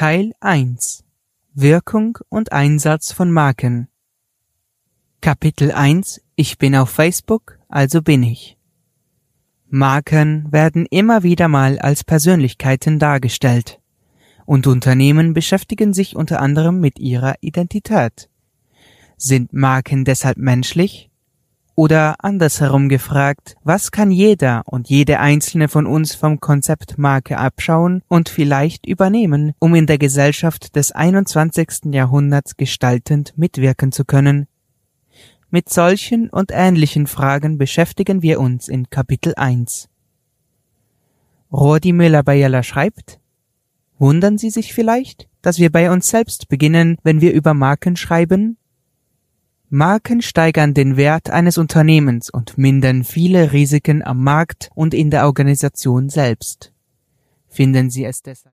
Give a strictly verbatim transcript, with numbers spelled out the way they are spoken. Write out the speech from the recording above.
Teil eins Wirkung und Einsatz von Marken. Kapitel eins Ich bin auf Facebook, also bin ich. Marken werden immer wieder mal als Persönlichkeiten dargestellt, und Unternehmen beschäftigen sich unter anderem mit ihrer Identität. Sind Marken deshalb menschlich? Oder andersherum gefragt, was kann jeder und jede einzelne von uns vom Konzept Marke abschauen und vielleicht übernehmen, um in der Gesellschaft des einundzwanzigsten Jahrhunderts gestaltend mitwirken zu können? Mit solchen und ähnlichen Fragen beschäftigen wir uns in Kapitel eins. Rodi Müller-Bayerler schreibt: Wundern Sie sich vielleicht, dass wir bei uns selbst beginnen, wenn wir über Marken schreiben? Marken steigern den Wert eines Unternehmens und mindern viele Risiken am Markt und in der Organisation selbst. Finden Sie es deshalb